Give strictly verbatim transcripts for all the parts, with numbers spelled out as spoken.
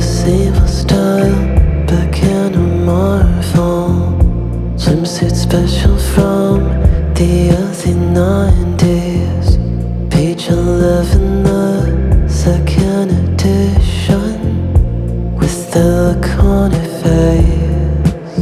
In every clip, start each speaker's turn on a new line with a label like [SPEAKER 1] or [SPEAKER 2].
[SPEAKER 1] same old style, back in a Marvel swimsuit special from the early nineties. Page eleven, the second edition, with the look on her face.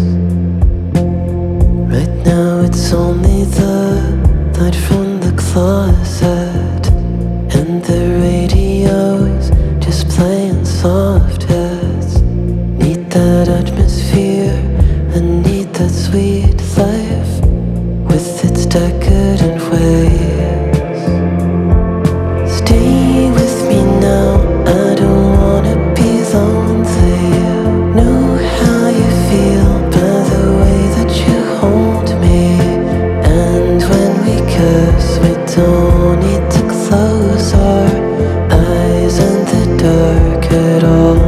[SPEAKER 1] Right now it's only the light from the closet, and the radio's just playing soft hits. Need that atmosphere, I need that sweet life with its decadent ways. Stay with me now, I don't wanna be lonely. Know how you feel by the way that you hold me, and when we kiss we don't need to close our eyes in the dark at all.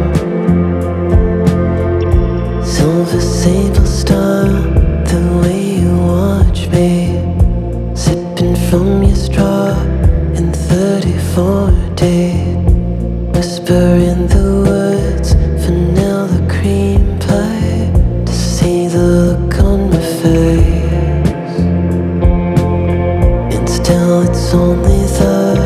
[SPEAKER 1] Silver sable star, the way you watch me, sipping from your straw in thirty-four D. Whisper in the woods, vanilla cream pie, to see the look on my face. And still it's only the